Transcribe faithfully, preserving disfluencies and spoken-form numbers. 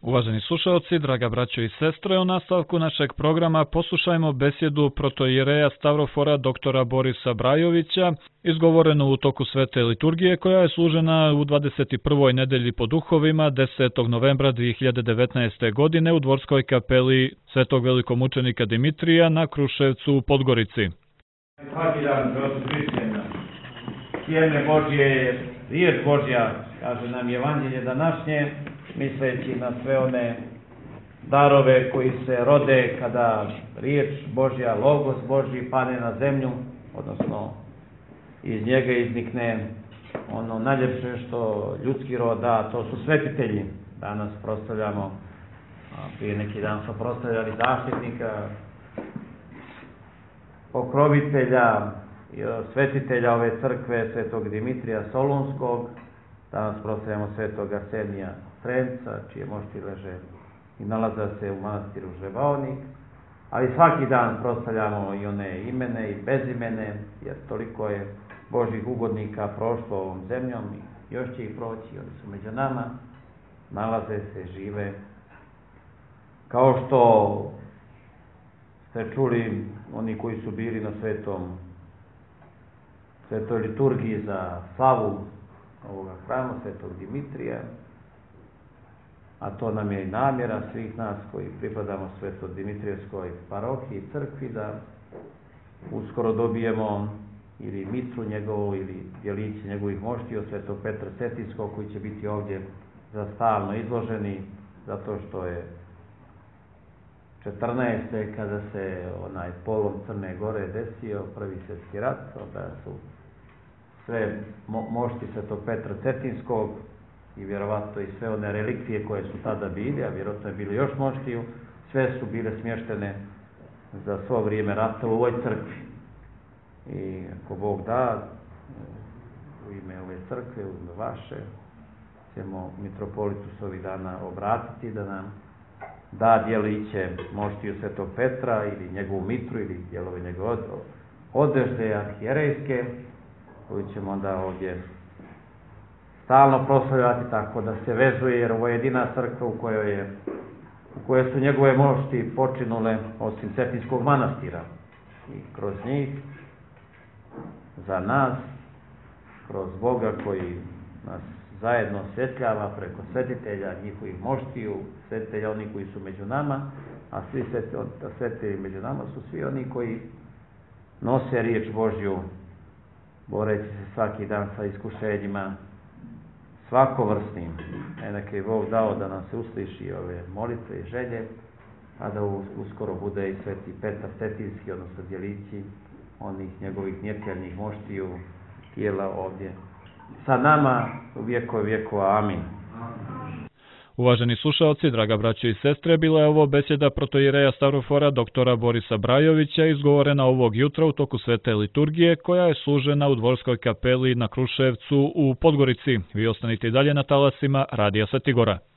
Uvaženi slušalci, draga braćo i sestre, u nastavku našeg programa poslušajmo besjedu protoijereja Stavrofora doktora Borisa Brajovića, izgovorenu u toku svete liturgije, koja je služena u dvadeset prvoj nedelji po duhovima desetog novembra dvije hiljade devetnaeste. godine u dvorskoj kapeli svetog velikomučenika Dimitrija na Kruševcu u Podgorici. Svaki dan protiv Hrišćana, sjeme Božje, riječ Božja, kaže nam Evanđelje današnje, misleći na sve one darove koji se rode kada riječ Božja, logos Božji pane na zemlju, odnosno iz njega iznikne ono najljepše što ljudski rod da, to su svetitelji. Danas proslavljamo, prije neki dan smo proslavljali zaštitnika, pokrovitelja, svetitelja ove crkve, svetog Dimitrija Solunskog. Danas proslavljamo svetog Arsenija Strenca, čije mošti leže i nalaze se u manastiru Žebaonik. Ali svaki dan proslavljamo i one imene i bezimene, jer toliko je Božjih ugodnika prošlo ovom zemljom i još će ih proći, oni su među nama, nalaze se, žive. Kao što ste čuli, oni koji su bili na svetom, svetoj liturgiji za slavu ovoga hrama, svetog Dimitrija, a to nam je i namjera svih nas koji pripadamo svetoj Dimitrijevskoj parohiji i crkvi, da uskoro dobijemo ili mitru njegovu ili djelići njegovih moštiju svetog Petra Cetinskog, koji će biti ovdje za stalno izloženi, zato što je četrnaeste. kada se onaj polom Crne Gore desio, prvi svjetski rat, onda su sve mo- mošti svetog Petra Cetinskog i vjerovatno i sve one relikvije koje su tada bili, a vjerojatno je bilo još moštiju, sve su bile smještene za svo vrijeme rata u ovoj crkvi. I ako Bog da, u ime ove crkve, u ime vaše, ćemo mitropolitu s ovih dana obratiti da nam da djeliće moštiju svetog Petra ili njegovu mitru ili dijelove njegove odežde arhijerejske, koju ćemo onda ovdje stalno proslavljati, tako da se vezuje, jer ovo je jedina crkva u kojoj, je, u kojoj su njegove mošti počinule osim Cetinskog manastira. I kroz njih, za nas, kroz Boga koji nas zajedno osvjetljava preko svetitelja, njihovih moštiju, svetitelja oni koji su među nama, a svi svetitelji među nama su svi oni koji nose riječ Božju, boreći se svaki dan sa iskušenjima svakovrsnim. E, neka je Bog dao da nam se usliši ove molitve i želje, a da uskoro bude i sveti Petar Cetinski, odnosno djelići onih njegovih nepjelnih moštiju tijela ovdje sa nama u vjekove vjekova. Amin. Uvaženi slušalci, draga braćo i sestre, bila je ovo besjeda protoijereja Stavrofora doktora Borisa Brajovića, izgovorena ovog jutra u toku svete liturgije, koja je služena u dvorskoj kapeli na Kruševcu u Podgorici. Vi ostanite i dalje na talasima Radija Sveti Gora.